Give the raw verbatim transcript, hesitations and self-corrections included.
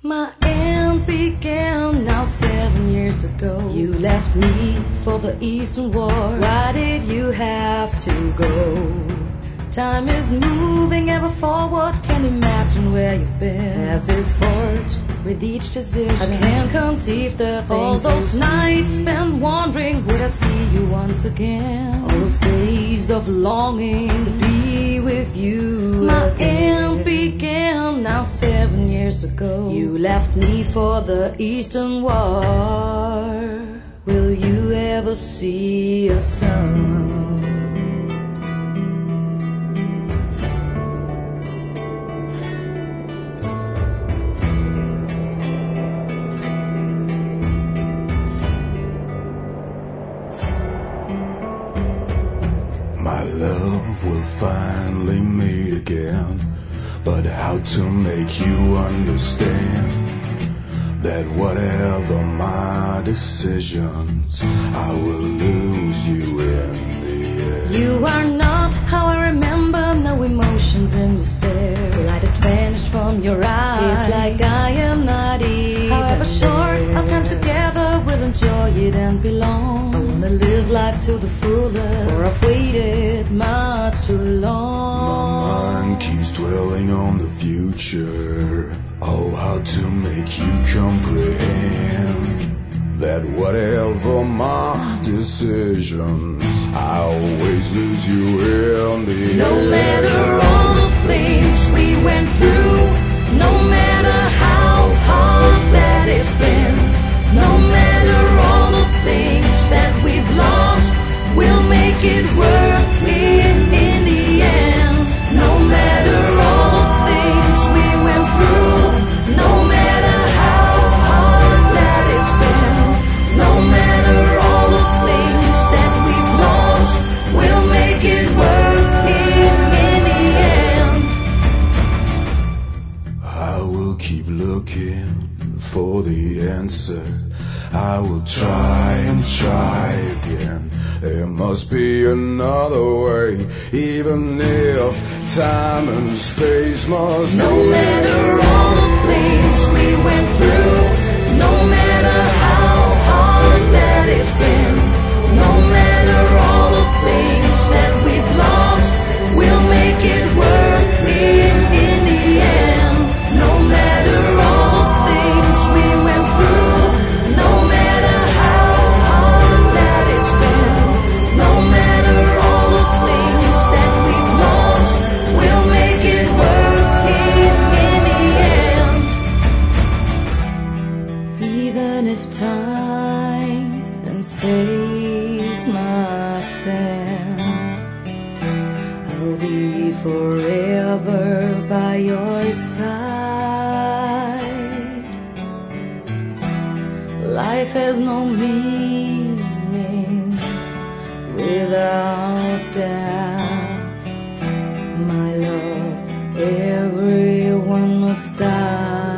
My end began now seven years ago. You left me for the Eastern War. Why did you have to go? Time is moving ever forward. Can't imagine where you've been. Past is forged with each decision. I can't conceive the things all those nights spent wondering, would I see you once again? All those days of longing to be with you. My end began now seven years ago. You left me for the Eastern War. Will you ever see your son? My love will finally meet again, but how to make you understand that whatever my decisions, I will lose you in the end. You are not how I remember, no emotions in your stare. The light has vanished from your eyes. It's like I am not even. However short our time together, we'll enjoy it and belong. I wanna live life to the fullest, for I've waited much too long. My mind keeps dwelling on the future. Oh, how to make you comprehend that whatever my decisions, I always lose you in the end. No matter all the things we went through, no matter how hard that it's been, no matter all the things that we've lost, we'll make it worth it in the end. No matter all the things we went through, no matter how hard that it's been, no matter all the things that we've lost, we'll make it worth it in the end. I will keep looking for the answer. I will try and try again. There must be another way, even if time and space must No end. matter all the things we went through, no matter how hard that it's been, no matter all the things that we've lost, we'll make it worth it in the end. No matter all the things we went through, no matter how hard that it's been, no matter all the things that we've lost, we'll make it worth it in the end. Even if time and space must stand, I'll be forever by your side. Life has no meaning without death. My love, everyone must die.